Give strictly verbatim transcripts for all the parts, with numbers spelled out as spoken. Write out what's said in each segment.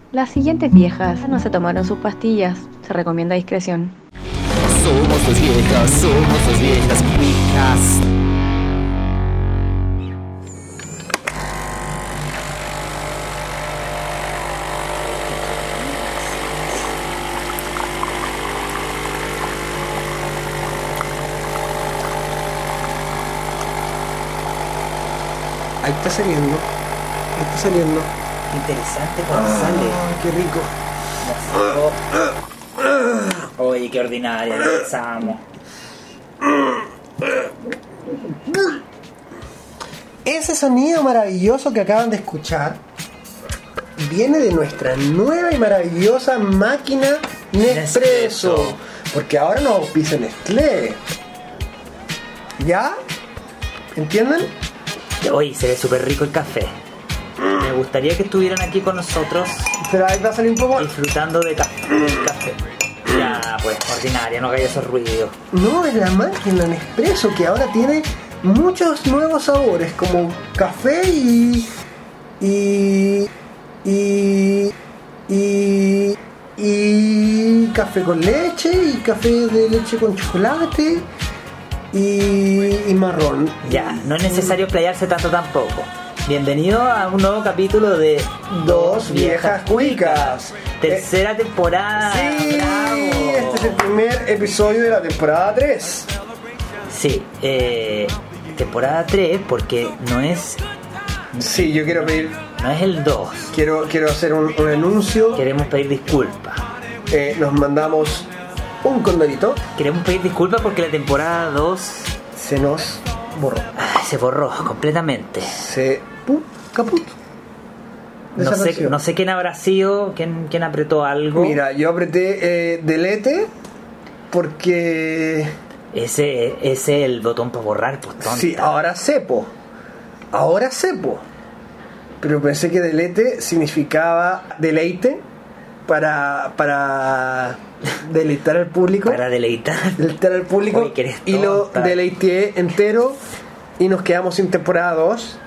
Las siguientes viejas no se tomaron sus pastillas. Se recomienda discreción. Somos dos viejas, somos dos viejas cuicas. Ahí está saliendo. Ahí está saliendo. Qué interesante cuando Ah, sale. qué rico. Oye, qué ordinaria, la empezamos. Ese sonido maravilloso que acaban de escuchar viene de nuestra nueva y maravillosa máquina Nespresso. Nespresso. Porque ahora nos auspicia Nestlé. ¿Ya? ¿Entienden? Oye, se ve súper rico el café. Me gustaría que estuvieran aquí con nosotros Pero ahí va a salir un poco. disfrutando de ca- del café. Ya, pues, ordinaria, no haga esos ruidos. No, es la máquina Nespresso que ahora tiene muchos nuevos sabores como café y y y y, y café con leche y café de leche con chocolate y, y marrón. Ya, no es necesario explayarse tanto tampoco. Bienvenido a un nuevo capítulo de Dos viejas cuicas. Tercera temporada. Sí, ¡Bravo! este es el primer episodio de la temporada tres. Sí, eh, temporada tres porque no es Sí, yo quiero pedir, no es el dos. quiero, quiero hacer un, un anuncio. Queremos pedir disculpas. Eh, nos mandamos un condorito. Queremos pedir disculpas porque la temporada dos Se nos borró. ah, se borró completamente. Se... ¡pum! ¡Caput! No sé, Desapareció. no sé quién habrá sido, quién, quién apretó algo. Mira, yo apreté eh, delete porque... Ese ese es el botón para borrar, pues tonta. Sí, ahora cepo. Ahora cepo. Pero pensé que delete significaba deleite para, para deleitar al público. Para deleitar. Deleitar al público. Oye, que eres y lo tonta. deleité entero y nos quedamos sin temporada dos.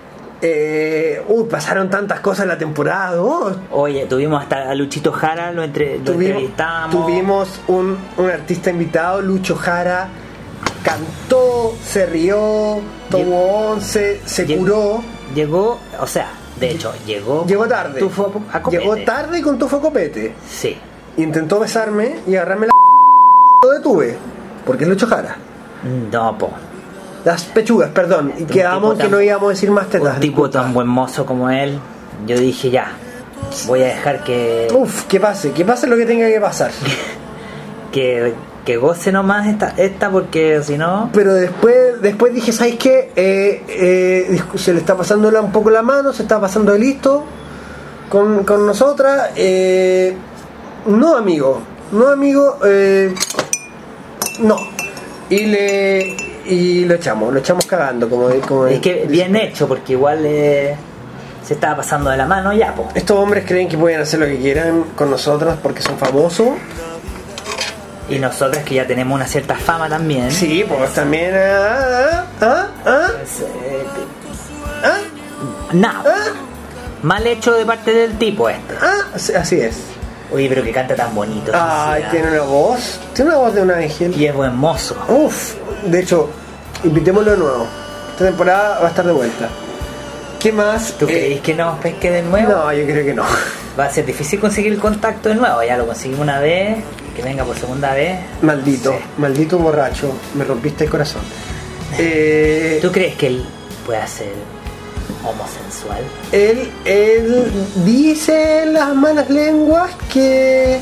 Eh, uy, pasaron tantas cosas en la temporada dos. Oye, tuvimos hasta a Luchito Jara, lo, entre, lo Tuvimos, entrevistamos. tuvimos un, un artista invitado, Lucho Jara, cantó, se rió, tomó once, se Llegó- curó. Llegó, o sea, de hecho, llegó. Llegó tarde. Tufo a copete. Llegó tarde y con tufo a copete. Sí. Intentó besarme y agarrarme la lo detuve. Porque es Lucho Jara. No, po. Las pechugas, perdón. Y Un quedamos tipo que tan- no íbamos a decir más tetas. Un tipo tan buen mozo como él. Yo dije ya. Voy a dejar que. Uf, que pase, que pase lo que tenga que pasar. Que, que goce nomás esta, esta porque si no. Pero después después dije, ¿sabes qué? Eh, eh, se le está pasando la- un poco la mano, se está pasando de listo con, con nosotras. Eh, no, amigo. No, amigo. Eh, no. Y le y lo echamos, lo echamos cagando. Como, como Es que bien hecho, porque igual eh, se estaba pasando de la mano ya, po. Estos hombres creen que pueden hacer lo que quieran con nosotras porque son famosos. Y nosotros que ya tenemos una cierta fama también. Sí, pues también. Ah, ah, ah, Pues, eh, ah, nada. ah, Mal hecho de parte del tipo este. ah, así- así es. Oye, pero que canta tan bonito. Ay, sí, tiene una voz. Tiene una voz de un ángel. Y es buen mozo. Uf, de hecho, invitémoslo de nuevo. Esta temporada va a estar de vuelta. ¿Qué más? ¿Tú Eh, crees que nos pesque de nuevo? No, yo creo que no. Va a ser difícil conseguir el contacto de nuevo. Ya lo conseguimos una vez. Que venga por segunda vez. Maldito, Sí. maldito borracho. Me rompiste el corazón. Eh, ¿Tú crees que él puede ser homosensual? él, él dice en las malas lenguas que.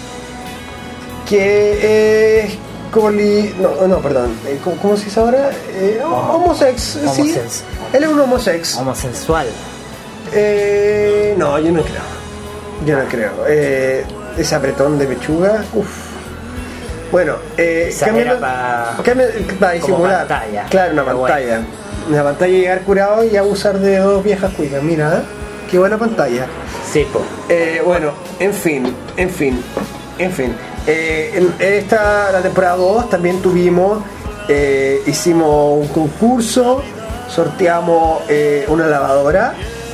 que es. coli- no, no, perdón. Eh, ¿Cómo, cómo se dice ahora? Eh, Homo- homosex, sí. homosens- Él es un homosex. Homosensual. Eh, no, yo no creo. Yo no creo. Eh, ese apretón de pechuga, uff. Bueno, eh, Esa cambiando- era pa- cambia- para disimular. pantalla. Claro, una Pero pantalla. Una pantalla y llegar curado y abusar de dos viejas cuicas. Mira, ¿eh? Qué buena pantalla. Sí, po. Eh, bueno, en fin, en fin, en fin. Eh, en esta, la temporada dos también tuvimos, eh, hicimos un concurso, sorteamos eh, una lavadora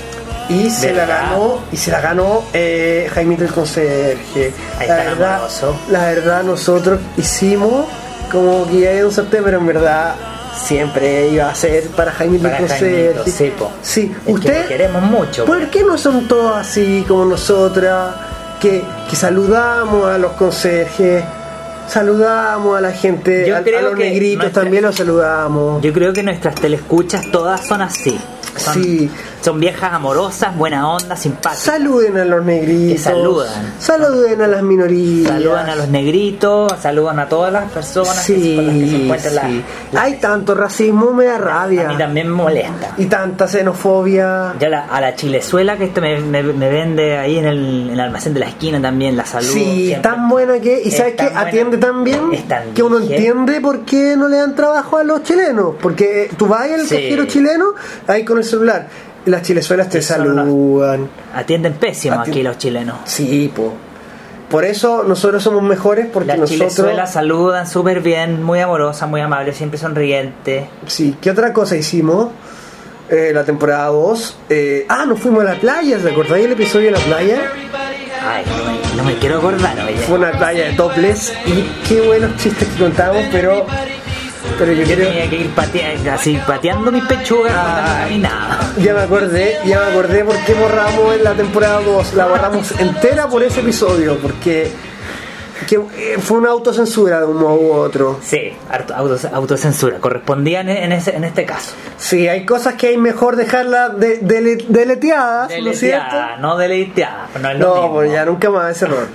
Y se la ¿Verdad? ganó, y se la ganó eh, Jaimito el conserje. Ahí La está verdad, amoroso. la verdad nosotros hicimos como que ya había un sorteo, pero en verdad siempre iba a ser para Jaimito el Para conserje. Jaimito, sí, po. Sí, Es que usted, lo queremos mucho. ¿por qué no son todos así como nosotras? Que, que saludamos a los conserjes, saludamos a la gente, Yo a, a creo los que negritos nuestra- también los saludamos. Yo creo que nuestras telescuchas todas son así. Son, Sí. son viejas amorosas, buena onda, simpáticas. Saluden a los negritos. Que saludan. Saluden a las minorías. Saludan a los negritos, saludan a todas las personas que se- con las que se Sí, encuentran. la- sí. la- Hay tanto racismo, me da rabia. A mí también me molesta. Y tanta xenofobia. Yo la- a la chilezuela que esto me, me- me vende ahí en el, en el almacén de la esquina también, la saludo. Sí, siempre. tan buena que. ¿Y Es sabes qué? tan buena. Atiende tan bien Es tan que uno vigente. entiende por qué no le dan trabajo a los chilenos. Porque tú vas al Sí. cajero chileno, ahí con el celular. Y las chilezuelas te Sí, son unos- saludan. Atienden pésimo Ati- aquí los chilenos. Sí, po. Por eso nosotros somos mejores, porque Las nosotros. chilezuelas saludan súper bien, muy amorosas, muy amables, siempre sonrientes. Sí, ¿qué otra cosa hicimos? Eh, la temporada dos. Eh, ah, nos fuimos a la playa, ¿se acordáis el episodio de la playa? Ay, no me, no me quiero acordar, oye. Fue una playa de topless y qué buenos chistes que contamos, pero. Pero yo Yo quiero. tenía que ir patea- así pateando mis pechugas Ay. y nada. Ya me acordé, ya me acordé por qué borramos en la temporada dos. La borramos entera por ese episodio, porque que, eh, fue una autocensura de un modo u otro. Sí, harto- autos- autocensura, correspondía en, en ese, en este caso. Sí, hay cosas que hay mejor dejarlas de, dele- deleteadas, ¿no es cierto? Deleteada, no deleteada, no es lo No, mismo. pues ya nunca más ese error.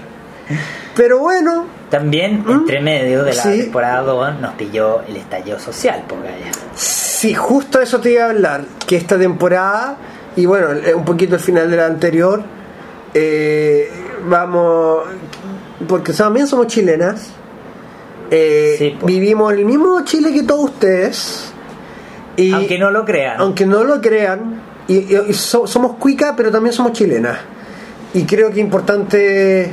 Pero bueno, También, ¿Mm? entre medio de la Sí. temporada dos, nos pilló el estallido social, porque allá. sí, justo eso te iba a hablar, que esta temporada, y bueno, eh, un poquito el final de la anterior, eh, vamos, porque también somos chilenas, eh, Sí, po. vivimos en el mismo Chile que todos ustedes, y Aunque no lo crean. aunque no lo crean, y, y- y so- somos cuicas, pero también somos chilenas, y creo que es importante...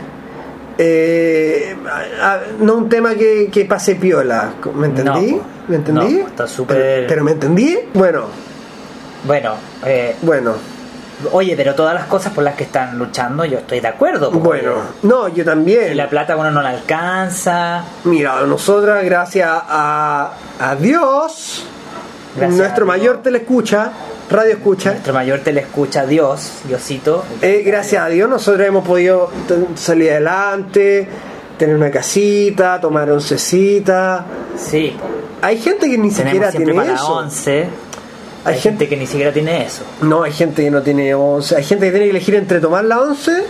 Eh, a- a- no un tema que, que pase piola, ¿me entendí? No, po. ¿Me entendí? No, está súper- pero, pero me entendí. Bueno, Bueno, eh, bueno, oye, pero todas las cosas por las que están luchando, yo estoy de acuerdo. porque bueno. No, yo Si también. la plata uno no la alcanza. Mira, nosotras, gracias a, a Dios, Gracias nuestro a Dios. mayor telescucha, radio escucha, Nuestro mayor telescucha, Dios, Diosito. eh, gracias a Dios nosotros hemos podido t- salir adelante, tener una casita, tomar oncecita. Sí, Hay gente que ni tenemos siquiera siempre tiene para eso. once. Hay Hay gente gente que ni siquiera tiene eso. No, hay gente que no tiene once. Hay gente que tiene que elegir entre tomar la once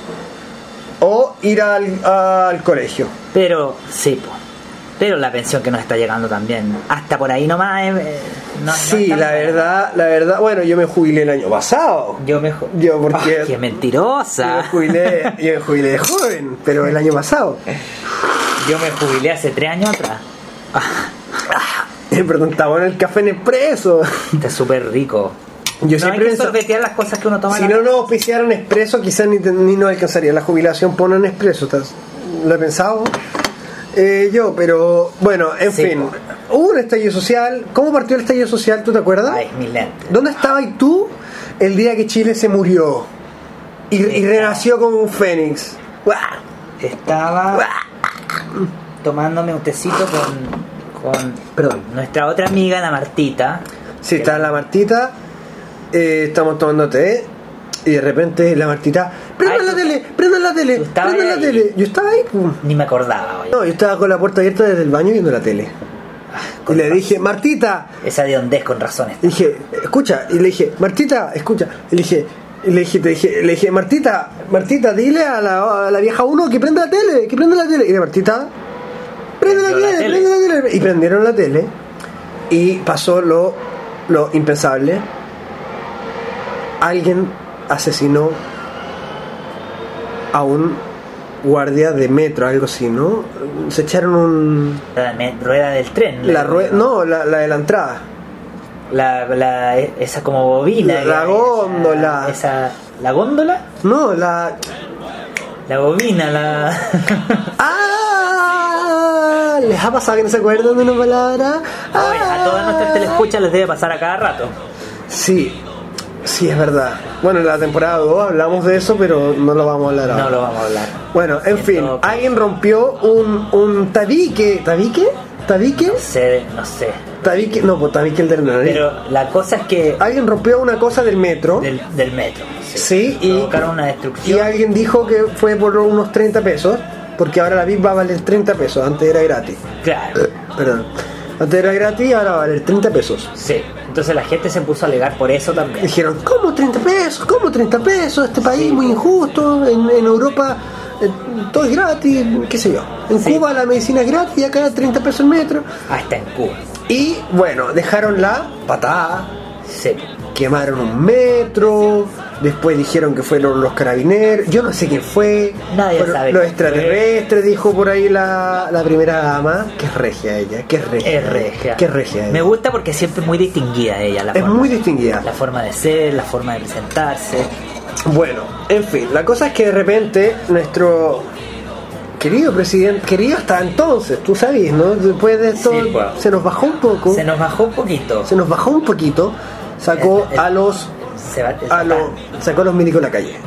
o ir al, al colegio. Pero, sí, po. Pero la pensión que nos está llegando también. Hasta por ahí nomás. eh, eh, no- no Sí, es tan la buena. verdad, la verdad, bueno, yo me jubilé el año pasado. Yo mejor. Yo, porque- ¡Qué Yo mentirosa! me jubilé, yo me jubilé de joven, pero el año pasado. Yo me jubilé hace tres años atrás. Perdón, estaba en el café Nespresso. Está súper rico. Yo no siempre hay que pienso, sorbetear las cosas que uno toma. si en la- no nos auspiciaran Nespresso, quizás ni, te- ni nos alcanzaría. La jubilación pone Nespresso, ¿estás- ¿lo he pensado? Eh, yo, pero bueno, en Sí, fin. po. Hubo un estallido social. ¿Cómo partió el estallido social? ¿Tú te acuerdas? Ay, mis lentes. ¿Dónde estabas tú el día que Chile se murió y, y Está- renació como un fénix? ¡Guau! Estaba tomándome un tecito con, con Perdón. nuestra otra amiga, la Martita. Sí, Que está la Martita, eh, estamos tomando té y de repente la Martita, ¡prenda Ay, la tú- tele! ¡Prenda la tele! tú estabas ¡Prenda la ahí. tele! Yo estaba ahí, pum. Ni me acordaba, oye. No, yo estaba con la puerta abierta desde el baño viendo la tele. Y Con le razón. dije, Martita, Esa de hondez con razones. y dije, escucha, y le dije, Martita, escucha, y le dije, y le dije, te dije, le dije, Martita, Martita, dile a la, a la vieja uno que prenda la tele, que prenda la tele. Y la Martita, prende la Prendió la tele, tele. prende la tele. Y prendieron la tele. Y pasó lo, lo impensable. Alguien asesinó a un guardia de metro, algo así, ¿no? Se echaron un... La me- rueda del tren. La rueda, no, la, la de la entrada. La, la- esa como bobina. La- la esa- góndola. Esa, ¿La góndola? No, la... La bobina, la... ¡Ah! ¿Les ha pasado que no se acuerdan de una palabra? Oye, a todas nuestras telescuchas les debe pasar a cada rato. Sí. Sí, es verdad. Bueno, en la temporada dos hablamos de eso, pero no lo vamos a hablar ahora. No lo vamos a hablar. Bueno, en, en fin, alguien rompió un, un tabique. ¿Tabique? ¿Tabique? No sé, no sé. Tabique, no, pues tabique el del nariz. Pero la cosa es que... Alguien rompió una cosa del metro. Del, del metro. Sí, sí y... provocaron una destrucción. Y alguien dijo que fue por unos treinta pesos, porque ahora la V I P va a valer treinta pesos, antes era gratis. Claro. Perdón. Antes era gratis, ahora va a valer treinta pesos. Sí, entonces la gente se puso a alegar por eso también. Dijeron, ¿cómo treinta pesos? ¿Cómo treinta pesos? Este país Sí. muy injusto, en, en Europa eh, todo es gratis, qué sé yo. En Sí. Cuba la medicina es gratis y acá treinta pesos el metro. Hasta en Cuba. Y bueno, dejaron la patada, Sí. quemaron un metro, después dijeron que fueron los carabineros, yo no sé quién fue, Nadie fueron sabe los quién extraterrestres, dijo por ahí la, la primera dama, que es regia ella, que es regia, Es regia. que es regia ella. Me gusta porque siempre es muy distinguida ella. La Es forma, muy distinguida. La forma de ser, la forma de presentarse. Bueno, en fin, la cosa es que de repente nuestro querido presidente, querido hasta entonces, tú sabes, ¿no? Después de esto Sí, pues. se nos bajó un poco, Se nos bajó un poquito. se nos bajó un poquito, sacó El- el- a los Se va, a los sacó a los milicos a la calle.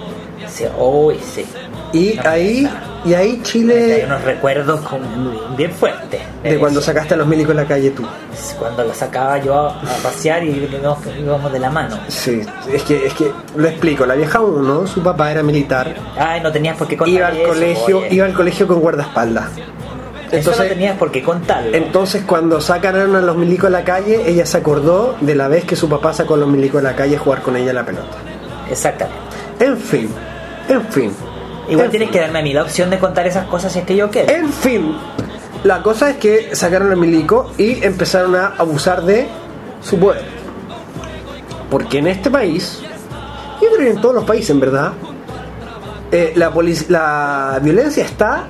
Sí, uy, sí. Y No, ahí y ahí Hay Chile unos recuerdos con- bien fuertes. de cuando eso. sacaste a los milicos a la calle tú. Cuando lo sacaba yo a, a pasear y íbamos, íbamos de la mano. Sí, es que es que lo explico, la vieja uno, su papá era militar, Ay, no tenías por qué contar iba al eso, colegio, oye. iba al colegio con guardaespaldas. Eso no Entonces tenías por qué contarlo. Entonces cuando sacaron a los milicos a la calle, ella se acordó de la vez que su papá sacó a los milicos a la calle a jugar con ella a la pelota. Exactamente. En fin, en fin. Igual en tienes fin. que darme a mí la opción de contar esas cosas si es que yo quiero. En fin, la cosa es que sacaron a los milicos y empezaron a abusar de su poder. Porque en este país, yo creo que en todos los países en verdad, eh, la, polic- la violencia está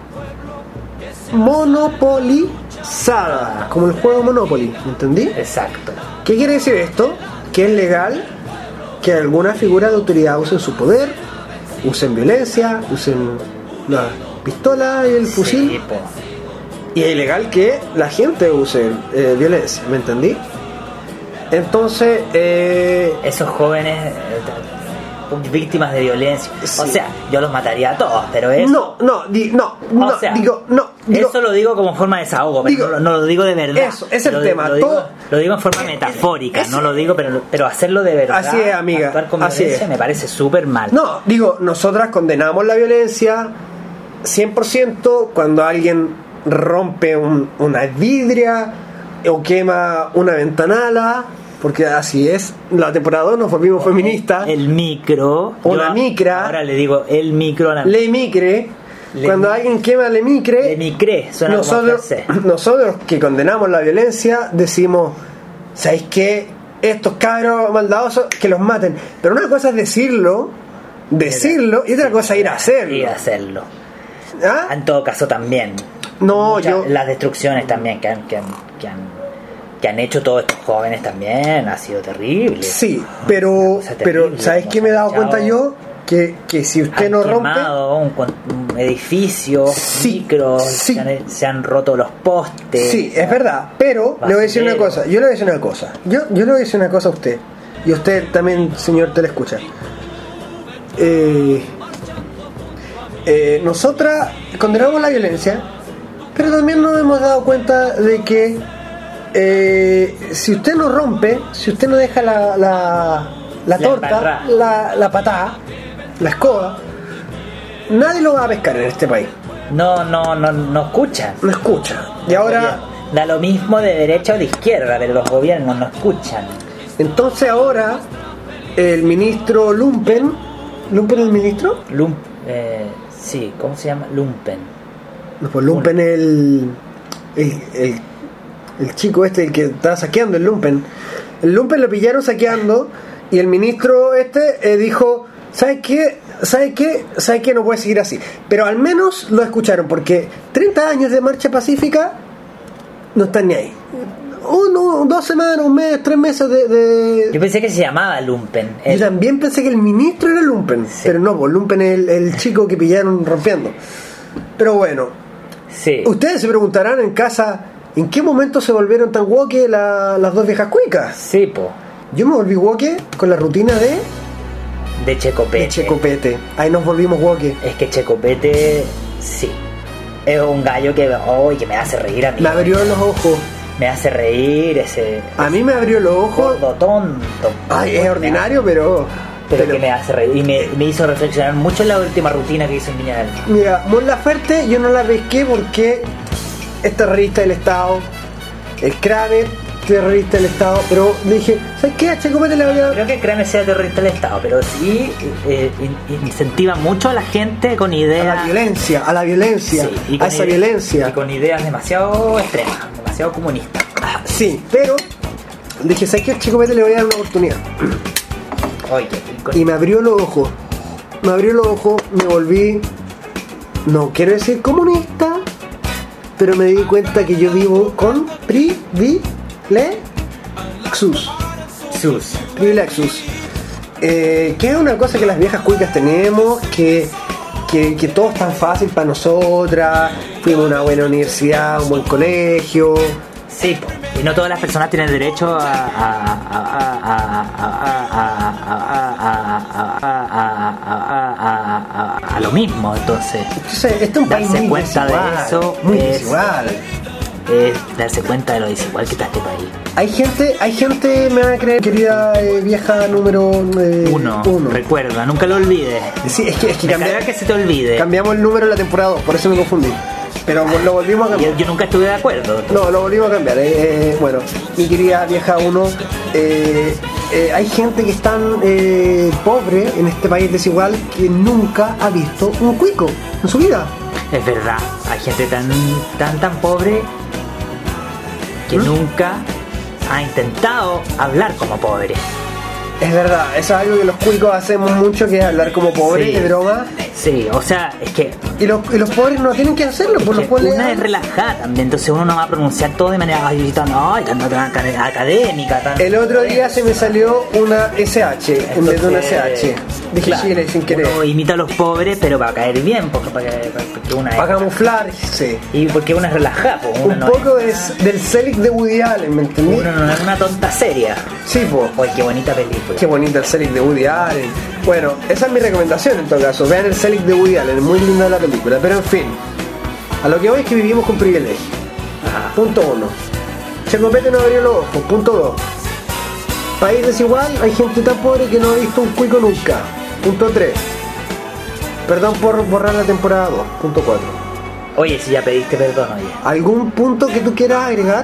monopolizada, como el juego Monopoly, ¿entendí? Exacto. ¿Qué quiere decir esto? Que es legal que alguna figura de autoridad usen su poder, usen violencia, usen la pistola y el fusil. Sí, po. Y es ilegal que la gente use eh, violencia, ¿me entendí? Entonces, eh, Esos jóvenes eh, víctimas de violencia. Sí. O sea, yo los mataría a todos, pero eso... no, no, di- no, no, sea, digo, no, digo, eso lo digo como forma de desahogo, pero digo, no, lo- no lo digo de verdad. eso, es el Lo, tema, Lo digo, todo- lo digo en forma metafórica, es- no lo digo, pero, pero hacerlo de verdad. Así es, amiga, Actuar con así violencia es. me parece súper mal. no, digo, nosotras condenamos la violencia cien por ciento cuando alguien rompe un- una vidria o quema una ventanala, porque así es, la temporada dos nos volvimos feministas, El micro. O la micra. Ahora le digo el micro a la le micre, Le- cuando alguien quema le micre, Le micré, suena como nosotros, francés. nosotros que condenamos la violencia decimos, ¿sabéis qué? Estos cabros maldadosos que los maten. Pero una cosa es decirlo, decirlo, y otra cosa es ir a hacerlo. Ir a hacerlo. ¿Ah? En todo caso también. No, Muchas- yo... Las destrucciones también que han, que han, que han, que han hecho todos estos jóvenes también ha sido terrible. Sí, pero, cosa pero terrible, ¿sabes como qué me he dado Santiago. cuenta yo? Que, que si usted Han no rompe... quemado un, con- un edificio, Sí, micros, sí. Se, han, se han roto los postes. Sí, es verdad, pero le voy a decir una Basurero. cosa, yo le voy a decir una cosa, yo, yo le voy a decir una cosa a usted, y usted también, señor, te la escucha. Eh, eh, nosotras condenamos la violencia, pero también nos hemos dado cuenta de que eh, si usted no rompe, si usted no deja la, la, la La torta, embarrada. la, la patada, la escoba, nadie lo va a pescar en este país, No, no, no, no escuchan. no escucha. Y ahora... Da lo mismo de derecha o de izquierda, pero los gobiernos no escuchan. Entonces ahora el ministro Lumpen, ¿Lumpen es el ministro? Lump, eh, sí, ¿cómo se llama? Lumpen. No, pues Lumpen es el, el, el, el chico este, el que estaba saqueando el Lumpen. El Lumpen lo pillaron saqueando y el ministro este eh, dijo, ¿sabes qué? ¿Sabes qué? ¿Sabes qué? No puede seguir así. Pero al menos lo escucharon porque treinta años de marcha pacífica no están ni ahí. Uno, dos semanas, un mes, tres meses de... de... Yo pensé que se llamaba Lumpen. Yo El- también pensé que el ministro era Lumpen, Sí. pero no, pues Lumpen es el, el chico que pillaron rompiendo. Pero bueno, sí. ustedes se preguntarán en casa, ¿en qué momento se volvieron tan woke la- las dos viejas cuicas? Sí, po. Yo me volví woke con la rutina de, De Checopete. de Checopete. Ahí nos volvimos woke. Es que Checopete, sí. Es un gallo que, oh, que me hace reír a mí. Me abrió los ojos. Me hace reír ese. A mí me abrió los ojos. Gordo tonto. Ay, es ordinario, pero. Pero, pero que me hace reír. Y me, me hizo reflexionar mucho en la última rutina que hizo en Viña del Mar. Mira, Mon Laferte yo no la pesqué porque es terrorista del Estado. El Kramer, terrorista del Estado. Pero dije, ¿sabes qué? A Checopete le voy a. Creo que Kramer sea terrorista del Estado, pero sí eh, in- incentiva mucho a la gente con A ideas. la violencia, a la violencia, Sí, y a con esa ide- violencia. Y con ideas demasiado extremas, demasiado comunistas. Sí, pero dije, ¿sabes qué? A Checopete le voy a dar una oportunidad. Oye, y con- Y me abrió los ojos. Me abrió los ojos, me volví, no quiero decir comunista, pero me di cuenta que yo vivo con privilexios. Sus. Privilexios. Eh, que es una cosa que las viejas cuicas tenemos, que, que, que todo es tan fácil para nosotras. Fuimos a una buena universidad, un buen colegio. Sí, po. Y no todas las personas tienen derecho a a a a a a a a a lo mismo, entonces Entonces, este es un país darse muy cuenta de desigual, eso muy es- desigual. es darse cuenta de lo desigual que está este país. Hay gente, hay gente, me van a creer, querida eh, vieja número eh, Uno, uno. recuerda, nunca lo olvides. Sí, es que, es que Me cambi- carga que se te olvide. cambiamos el número de la temporada dos, por eso me confundí. Pero lo volvimos a cambiar. Yo, yo nunca estuve de acuerdo. No, lo volvimos a cambiar. Eh, eh, bueno, mi querida vieja uno, eh, eh, hay gente que es tan eh, pobre en este país desigual que nunca ha visto un cuico en su vida. Es verdad, hay gente tan tan tan pobre que ¿Mm? nunca ha intentado hablar como pobre. Es verdad, eso es algo que los cuicos hacemos mucho, que es hablar como pobres, Sí. de broma. Sí, o sea, es que Y los, y los pobres no tienen que hacerlo, por que los cuales. una es relajada también, entonces uno no va a pronunciar todo de manera ay, tan, ay, tan, tan acad- académica, tan... El otro día se me salió una S H en vez de una C H. Dije Claro, Chile sin querer. uno imita a los pobres, pero para caer bien, porque, para que- porque una Para es... camuflarse. Y porque una es relajada, pues, una Un no poco es, es del Celic de Woody Allen, ¿me entendí? uno no es una tonta seria. Sí, po. Oye, qué bonita película. Qué bonita el Celic de Woody Allen. Bueno, esa es mi recomendación en todo caso. Vean el Celic de Woody Allen, muy linda la película. Pero en fin, a lo que voy es que vivimos con privilegio. Ajá. Punto uno. Checopete no abrió los ojos. Punto dos. País desigual, hay gente tan pobre que no ha visto un cuico nunca. Punto tres. Perdón por borrar la temporada dos. Punto cuatro. Oye, si ya pediste perdón, oye. ¿Algún punto que tú quieras agregar?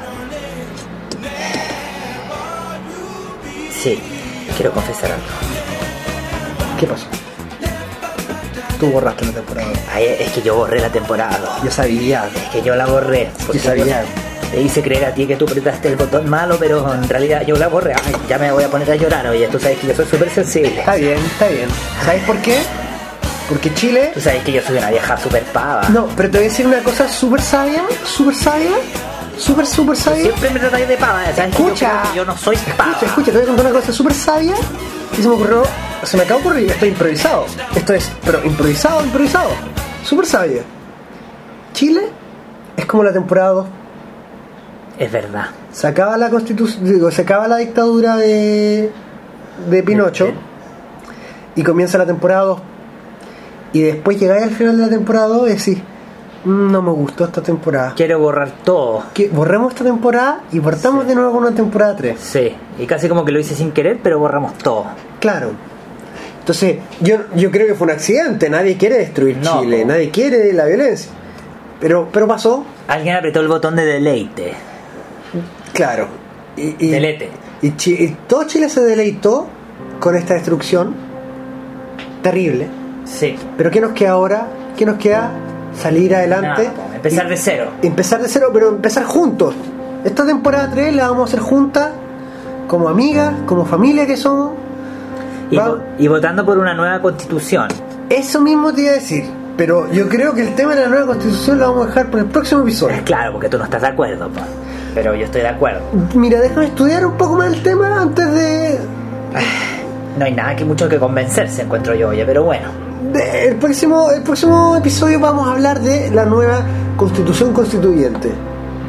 Sí, quiero confesar algo. ¿Qué pasó? Tú borraste la temporada dos. Ay, es que yo borré la temporada dos. Yo sabía. Es que yo la borré. Porque Yo sabía. Te hice creer a ti que tú apretaste el botón malo, pero en realidad yo la borré. Ay, ya me voy a poner a llorar, oye. Tú sabes que yo soy súper sensible. Está bien, está bien. ¿Sabes por qué? Porque Chile... Tú sabes que yo soy una vieja súper pava. No, pero te voy a decir una cosa súper sabia, súper sabia, súper, súper sabia. Siempre me tratáis de pava, ¿sabes? Que yo Escucha. creo que yo no soy pava. Escucha, escucha, te voy a contar una cosa súper sabia y se me ocurrió, se me acaba de ocurrir, esto es improvisado. Esto es, pero improvisado, improvisado. Súper sabia. Chile es como la temporada dos. Es verdad. Se acaba la constitución, digo, se acaba la dictadura de, de Pinocho y comienza la temporada dos. Y después llegáis al final de la temporada dos y decís, "Mm, no me gustó esta temporada. Quiero borrar todo. Que borremos esta temporada y partamos Sí. de nuevo con una temporada tres. Sí, y casi como que lo hice sin querer, pero borramos todo. Claro. Entonces, yo, yo creo que fue un accidente. Nadie quiere destruir No. Chile, nadie quiere la violencia. Pero, pero pasó, Alguien apretó el botón de deleite. claro. Y, y, Delete. y, Chi- y todo Chile se deleitó con esta destrucción terrible. Sí. Pero ¿qué nos queda ahora? ¿Qué nos queda? Salir adelante. Nada, po, empezar y- de cero. Empezar de cero, pero empezar juntos. Esta temporada tres la vamos a hacer juntas, como amigas, como familia que somos. Y, Va- vo- y votando por una nueva constitución. Eso mismo te iba a decir. Pero yo creo que el tema de la nueva constitución lo vamos a dejar para el próximo episodio. Es claro, porque tú no estás de acuerdo, po. Pero yo estoy de acuerdo. Mira, déjame estudiar un poco más el tema antes de, No hay nada que mucho que convencerse, encuentro yo, oye, pero bueno. de- el próximo el próximo episodio vamos a hablar de la nueva constitución constituyente.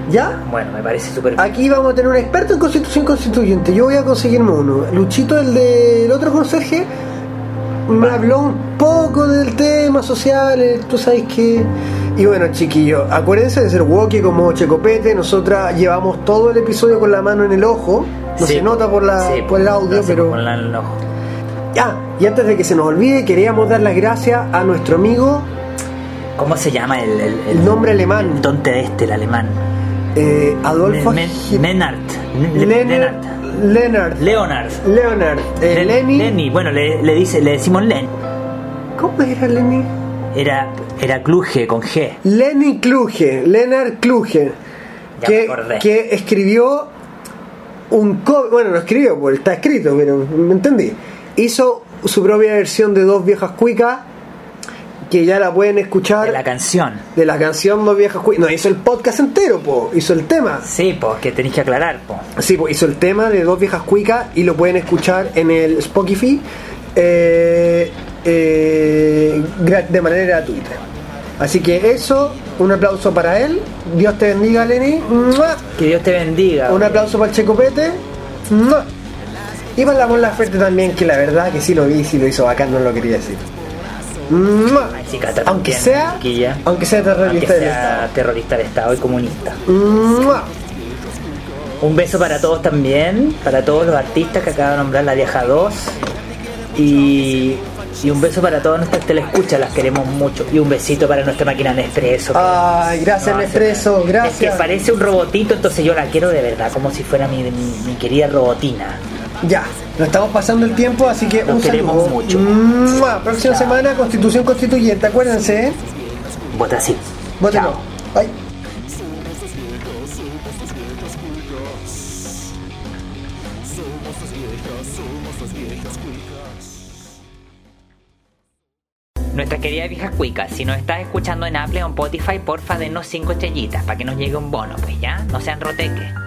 ¿Ya? Bueno, me parece súper bien. Aquí vamos a tener un experto en constitución constituyente. Yo voy a conseguirme uno. Luchito, el del otro conserje, me habló un poco del tema social, tú sabes que... Y bueno, chiquillos, acuérdense de ser woke como Checopete. Nosotras llevamos todo el episodio con la mano en el ojo. No Sí, se nota por, la, sí, por el audio, no sé, pero... con la- el ojo. Ah, y antes de que se nos olvide, queríamos dar las gracias a nuestro amigo, ¿Cómo se llama el, el, el nombre alemán, el tonte este, el alemán? eh, Adolfo Men- Hi- Men- Lennart. Le- Leonard. Lennart. Leonard. Leonard. Leonard. Eh, Len- Lenny. Lenny. Bueno, le, le, dice, le decimos Len. ¿Cómo era Lenny? Era, era Kluge con G. Lenny Kluge, Leonard Kluge, Ya que, me acordé. que escribió un co- bueno, no escribió, pues está escrito, pero me entendí. Hizo su propia versión de Dos Viejas Cuicas, que ya la pueden escuchar, De la canción. de la canción Dos Viejas Cuicas. No, hizo el podcast entero, po, hizo el tema. Sí, pues que tenéis que aclarar, po. Sí, pues hizo el tema de Dos Viejas Cuicas y lo pueden escuchar en el Spotify eh, eh, gra- de manera gratuita. Así que eso, un aplauso para él. Dios te bendiga, Lenny. ¡Mua! Que Dios te bendiga. Un aplauso para el Checopete. ¡Mua! Y para la Mon Laferte también, que la verdad que sí lo vi, sí lo hizo bacán, no lo quería decir. ¡Mua! Ay, sí, Cata, Aunque también, sea, chiquilla. aunque sea Aunque terrorista del sea Estado. terrorista del Estado y comunista. ¡Mua! Un beso para todos también, para todos los artistas que acaba de nombrar la vieja dos. Y, y un beso para todas nuestras teleescuchas, las queremos mucho. Y un besito para nuestra máquina Nespresso. que- Ay, gracias, No, Nespresso, Es gracias. que parece un robotito, entonces yo la quiero de verdad, como si fuera mi, mi, mi querida robotina. Ya, nos estamos pasando el tiempo, así que Los un queremos saludo. mucho. ¡Mua! Próxima Chao. semana, Constitución Constituyente, acuérdense, ¿eh? Vota así. Vótenlo. Chao. Bye. Nuestra querida vieja cuica, si nos estás escuchando en Apple o en Spotify, porfa denos cinco estrellitas para que nos llegue un bono, pues ya, no sean roteques.